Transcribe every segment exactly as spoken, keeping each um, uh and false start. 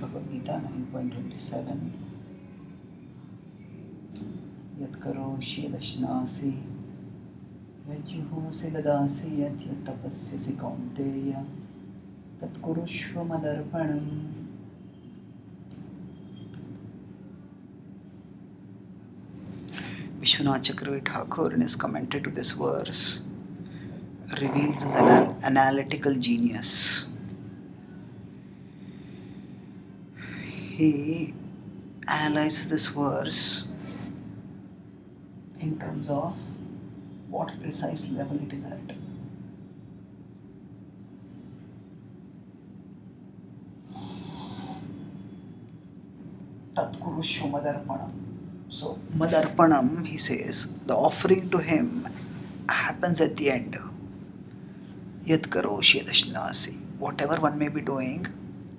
Bhagavad Gita nine point twenty-seven. Yat karoshi dashnasi yat juhosi dadasi yat yat tapasyasi kaunteya tat kurushva madarpanam. Vishwanath Chakravarti Thakur, in his commentary to this verse, reveals his anal- analytical genius. He analyzes this verse in terms of what precise level it is at. Tat kurushva madarpanam. So, madarpanam, he says, the offering to him happens at the end. Yat karoshi dashnasi. Whatever one may be doing,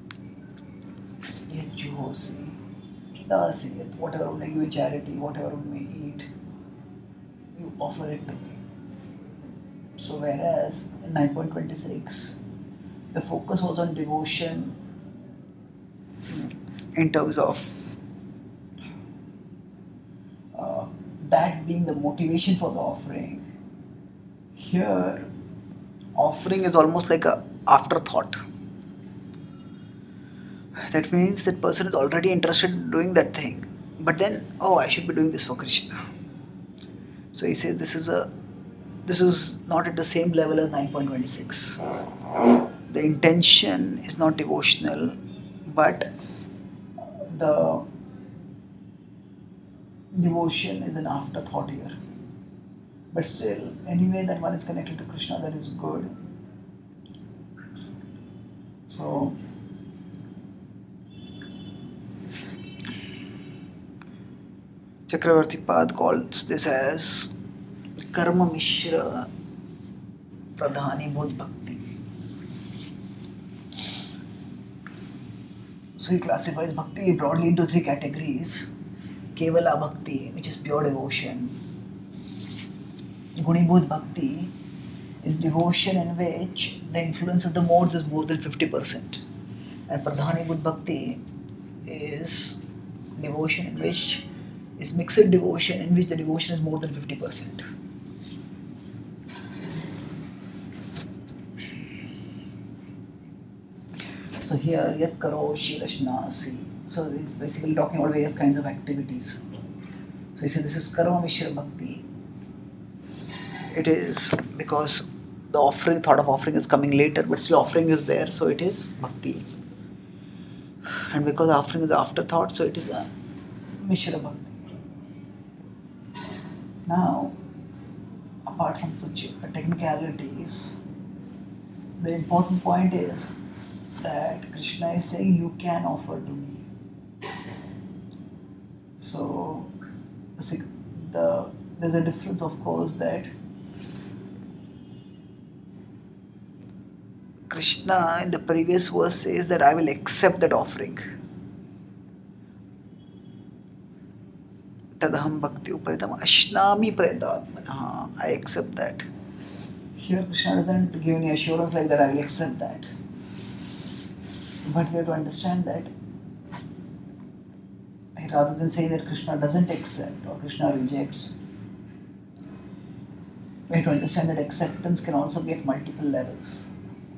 yat juhosi, dasi, yat, whatever one may give charity, whatever one may eat, you offer it to me. So, whereas in nine point twenty-six, the focus was on devotion in terms of uh, that being the motivation for the offering. Here, offering is almost like a afterthought. That means that person is already interested in doing that thing, but then, oh, I should be doing this for Krishna. So he says this is a this is not at the same level as nine point twenty-six. The intention is not devotional, but the devotion is an afterthought here. But still, anyway that one is connected to Krishna, that is good. So, Chakravarti Pad calls this as Karma Mishra Pradhani Bodh Bhakti. So he classifies Bhakti broadly into three categories. Kevala Bhakti, which is pure devotion. Gunibodh Bhakti is devotion in which the influence of the modes is more than fifty percent. And Pradhani Bodh Bhakti is devotion in which is mixed devotion in which the devotion is more than fifty percent. So here, Yat Karoshi Dashnasi. So it's basically talking about various kinds of activities. So you see, this is Karma Mishra Bhakti. It is because the offering, thought of offering is coming later, but still offering is there, so it is Bhakti. And because offering is afterthought, so it is a Mishra Bhakti. Now, apart from such technicalities, the important point is that Krishna is saying you can offer to me. So, the, there's a difference, of course, that Krishna in the previous verse says that I will accept that offering. Tadaham bhakti uparitam ashnami prayadatmana. I accept that. Here Krishna doesn't give any assurance like that I will accept that. But we have to understand that rather than saying that Krishna doesn't accept or Krishna rejects, we have to understand that acceptance can also be at multiple levels.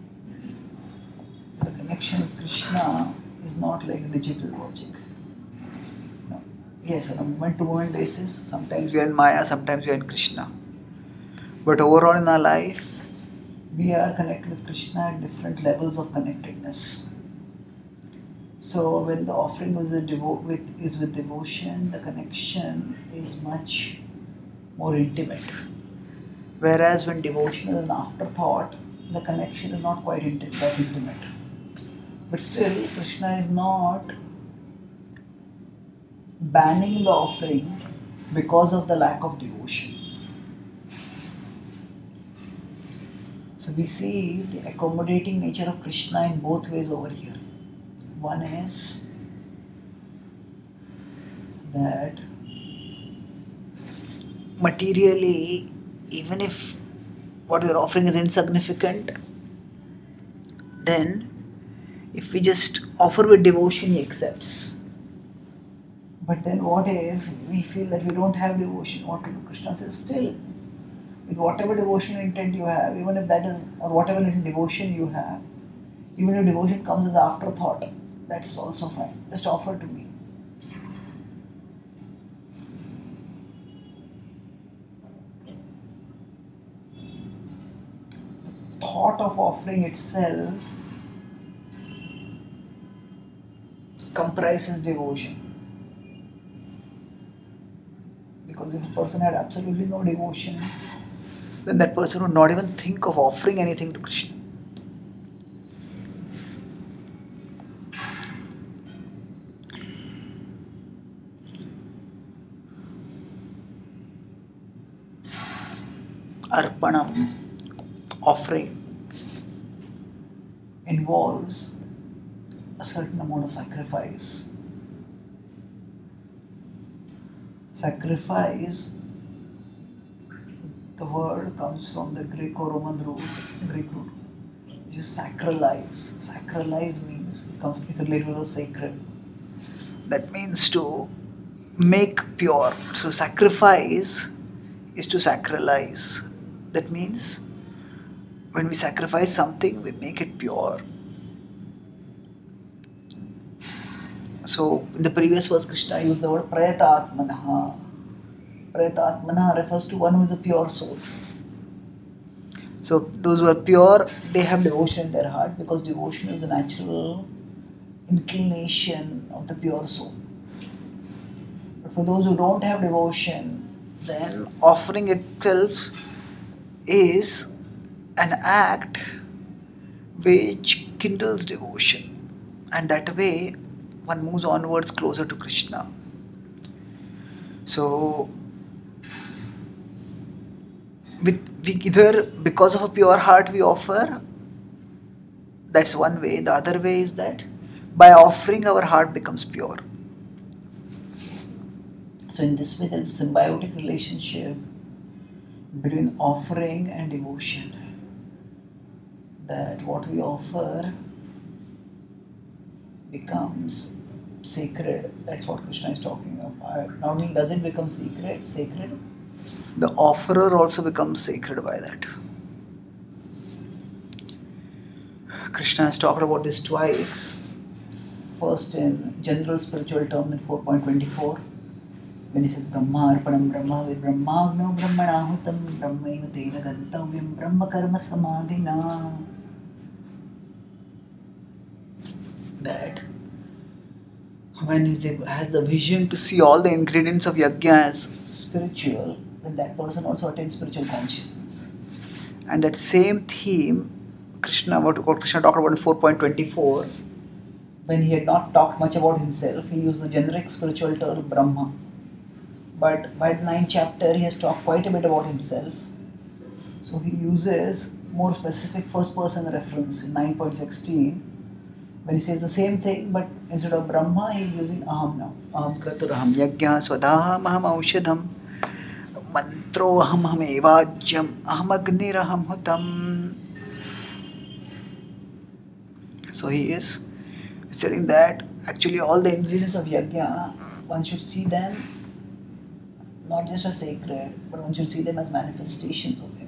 The connection with Krishna is not like digital logic. No. Yes, on a moment-to-moment basis, sometimes we are in Maya, sometimes we are in Krishna. But overall in our life, we are connected with Krishna at different levels of connectedness. So when the offering is, the devo- with, is with devotion, the connection is much more intimate. Whereas when devotion is an afterthought, the connection is not quite inti- that intimate. But still, Krishna is not banning the offering because of the lack of devotion. So we see the accommodating nature of Krishna in both ways over here. One is that materially, even if what you're offering is insignificant, then If we just offer with devotion, he accepts. But then what if we feel that we don't have devotion? What to do? Krishna says, still, with whatever devotional intent you have, even if that is, or whatever little devotion you have, even if devotion comes as afterthought, that's also fine. Just offer to me. Thought of offering itself comprises devotion. Because if a person had absolutely no devotion, then that person would not even think of offering anything to Krishna. Arpanam, offering, involves a certain amount of sacrifice. Sacrifice, the word comes from the Greco-Roman root, Greek root, which is sacralize. Sacralize means, it comes, it's related with the sacred. That means to make pure. So sacrifice is to sacralize. That means when we sacrifice something, we make it pure. So in the previous verse, Krishna used the word prayatatmanaha. Prayatatmanaha refers to one who is a pure soul. So those who are pure, they have devotion in their heart, because devotion is the natural inclination of the pure soul. But for those who don't have devotion, then offering itself is an act which kindles devotion, and that way one moves onwards closer to Krishna. So with we either because of a pure heart we offer, that's one way. The other way is that by offering our heart becomes pure. So in this way there is a symbiotic relationship between offering and devotion, that what we offer becomes sacred. That's what Krishna is talking about. Not only does it become sacred, sacred, the offerer also becomes sacred by that. Krishna has talked about this twice. First in general spiritual term in four point twenty-four, when he says Brahma Arpanam Brahma with Brahmagno Brahmanahutam Brahmaiva Tena Gantavyam Brahma Karma Samadhina. That when he has the vision to see all the ingredients of yajna as spiritual, then that person also attains spiritual consciousness. And that same theme, Krishna, what, what Krishna talked about in four point twenty-four, when he had not talked much about himself, he used the generic spiritual term Brahma. But by the ninth chapter, he has talked quite a bit about himself. So he uses more specific first person reference in nine point sixteen. When he says the same thing, but instead of Brahma, he is using Aham now. Aham kraturaham yajna swadaham aham aushadham mantro aham aham evajyam aham agniraham hutam. So he is saying that actually all the ingredients of yajna, one should see them not just as sacred, but one should see them as manifestations of him.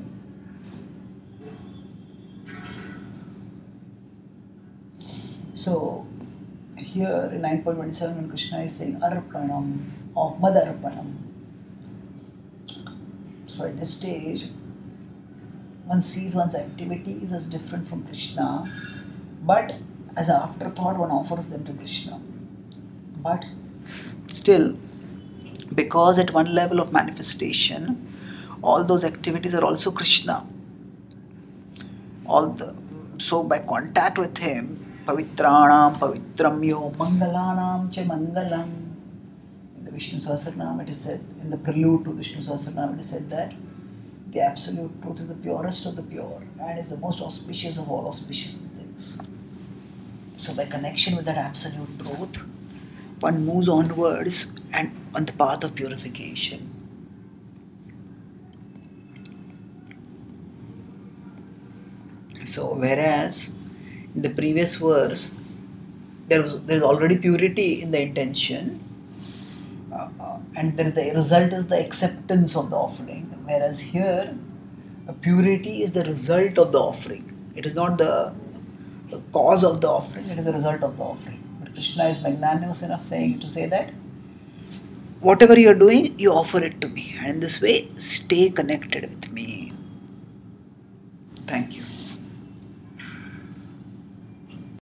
So here in nine point twenty-seven, when Krishna is saying Arpanam, of Madarpanam. So at this stage, one sees one's activities as different from Krishna, but as an afterthought, one offers them to Krishna. But still, because at one level of manifestation, all those activities are also Krishna. All the so by contact with him, Pavitranam Pavitram Yo Mangalanam Cha Mangalam. In the Vishnu Sahasranam it is said, in the prelude to Vishnu Sahasranam it is said that the absolute truth is the purest of the pure and is the most auspicious of all auspicious things. So by connection with that absolute truth, one moves onwards and on the path of purification. So whereas in the previous verse, there was there is already purity in the intention, uh, uh, and there is the result is the acceptance of the offering. Whereas here, uh, purity is the result of the offering. It is not the, the cause of the offering. It is the result of the offering. But Krishna is magnanimous enough saying to say that whatever you are doing, you offer it to me, and in this way, stay connected with me.